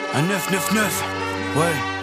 Un 999, ouais.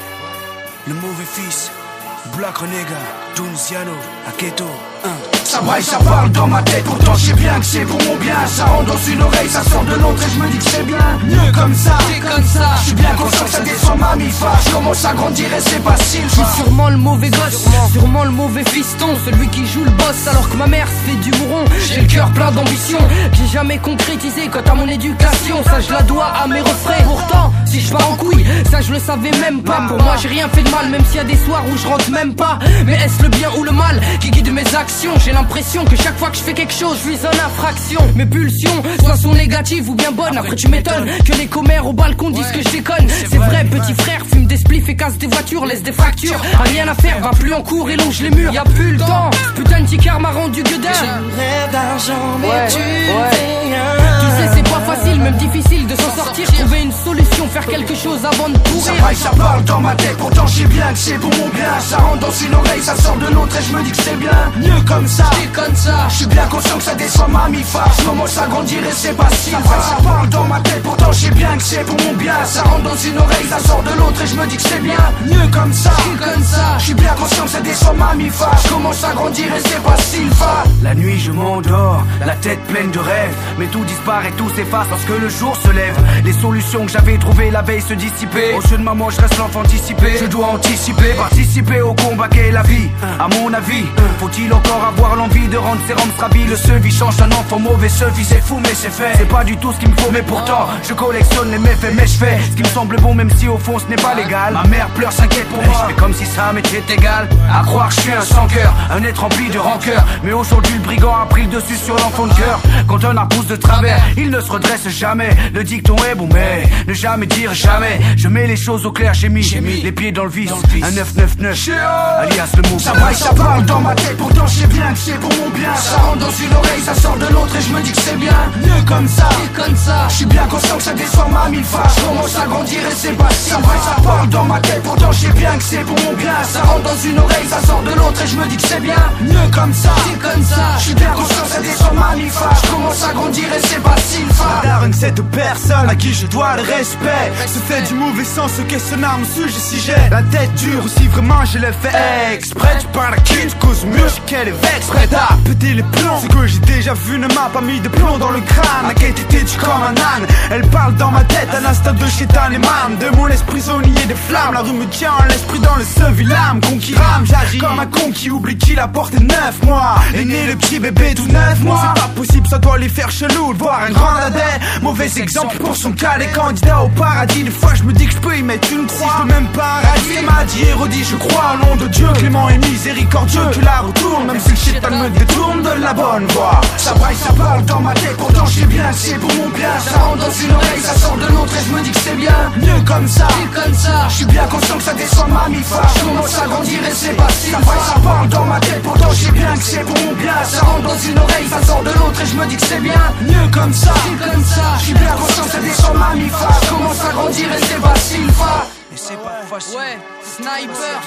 Le mauvais fils, Black Renega, Tunziano, Aketo, 1. Ça braille, ça parle dans ma tête, pourtant je sais bien que c'est pour mon bien. Ça rentre dans une oreille, ça sort de l'autre et je me dis que c'est bien. Mieux comme ça, c'est comme ça. Je suis bien conscient que ça descend ma mi-fa. Je commence à grandir et c'est pas si. Je suis sûrement le mauvais gosse, sûrement le mauvais fiston, celui qui joue le boss alors que ma mère se fait du mouron. J'ai le cœur plein d'ambition, j'ai jamais concrétisé quant à mon éducation. Ça je la dois à mes refrains. Pourtant, si je pars en couille, ça je le savais même pas. Pour moi j'ai rien fait de mal, même s'il y a des soirs où je rentre même pas. Mais est-ce le bien ou le mal qui guide mes actions? J'ai l'impression que chaque fois que je fais quelque chose, je suis en infraction. Mes pulsions, soit sont négatives ou bien bonnes. Après tu m'étonnes que les commères au balcon disent que je déconne. C'est vrai, petit frère, fume des spliffs et casse des voitures, laisse des fractures. Rien à faire, va plus en cours et longe les murs. Y'a plus le temps, putain de ticard m'a rendu gueudin. Je rêve d'argent mais tu rien. Tu sais c'est pas facile, même difficile de s'en sortir. Trouver une solution, faire quelque chose avant de pourrir. Ça braille, ça parle dans ma tête, pourtant je sais bien que c'est pour mon bien. Ça rentre dans une oreille, ça sort de l'autre et je me dis que c'est bien. Mieux comme ça, C'est comme ça. je suis bien conscient que ça descend ma mi-fa. Je commence à grandir et c'est pas si. Ça braille, ça parle dans ma tête, pourtant je sais bien que c'est pour mon bien. Ça rentre dans une oreille, ça sort de l'autre et je me dis que c'est bien. Mieux comme ça, C'est comme ça. je suis bien conscient que ça descend ma mi-fa. Je commence à grandir et c'est pas si. La nuit je m'endors, la tête pleine de rêves. Mais tout disparaît, tout s'efface lorsque le jour se lève. Les solutions que j'avais trouvées la veille se dissipaient. Au jeu de maman je reste l'enfant dissipé. Je dois anticiper, participer au combat qu'est la vie. À mon avis, faut-il encore avoir l'envie de rendre ses rampes stabiles? Le sevi change un enfant mauvais, sevi c'est fou mais c'est fait. C'est pas du tout ce qu'il me faut mais pourtant je collectionne les méfaits. Mais je fais ce qui me semble bon même si au fond ce n'est pas légal. Ma mère pleure, s'inquiète pour moi, mais comme si ça m'était égal. À croire que je suis un sans cœur, un être rempli de rancœur. Mais aujourd'hui le brigand a pris le dessus sur l'enfant de cœur. Quand un arbre pousse de travers, il ne se redresse jamais. Le dicton est bon mais ne jamais dire jamais. Je mets les choses au clair, j'ai mis les pieds dans le vice. Un 999, alias le mot. Ça braille, ça parle dans ma tête, pourtant je sais bien que c'est pour mon bien. Ça rentre dans une oreille, ça sort de l'autre et je me dis que c'est bien. Mieux comme ça, C'est comme ça. je suis bien conscient que ça descend ma mi-fa. Je commence à grandir et c'est pas si. Ça braille, ça parle dans ma tête, pourtant je sais bien que c'est pour mon bien. Ça rentre dans une oreille, ça sort de l'autre et je me dis que c'est bien. Mieux comme ça, C'est comme ça. je suis bien conscient que ça descend ma mi-fa. Je commence à grandir et c'est pas si. La daronne c'est deux personnes à qui je dois le respect. Se fait du mauvais sens, ce questionnaire à mon sujet. Si j'ai la tête dure ou si vraiment je l'ai fait exprès. Tu parles à qui, tu causes mieux, qu'elle est vexe. Prête à péter les plombs, c'est que j'ai déjà vu, ne m'a pas mis de plomb dans le crâne. La quête était tu comme un âne. Elle parle dans ma tête à l'instant de Chétan et Man. De mon esprit prisonnier des flammes. La rue me tient l'esprit dans le seul l'âme. Con qui rame, j'agis comme un con qui oublie qu'il a porté 9 mois. Et né le petit bébé tout 9 mois. C'est pas possible, ça doit les faire chelou de voir un grand adepte. Mauvais exemple pour son cas, les candidats au paradis. Des fois je me dis que je peux y mettre une croix. Si je veux même pas radier, m'a dit érudit, je crois au nom de Dieu clément et miséricordieux que la retourne. Même si le Chétan me détourne de la bonne voie. Ça braille, ça parle dans ma tête, pourtant je sais bien que c'est pour mon bien. Ça rentre dans une oreille, ça sort de l'autre et je me dis que c'est bien. Mieux comme ça, C'est comme ça. je suis bien conscient que ça descend ma mi-fa. Je commence à grandir et c'est pas si. Ça braille, ça parle dans ma tête, pourtant je sais bien que c'est pour mon bien. Ça rentre dans une oreille, ça sort de l'autre et je me dis que c'est bien. Mieux comme ça, C'est comme ça. je suis bien conscient que ça descend ma mi-fa. Je commence à grandir et c'est pas si. Et c'est pas facile. Ouais, Sniper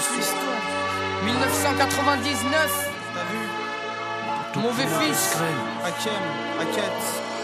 1999. Mauvais fils. Hakem, Haket.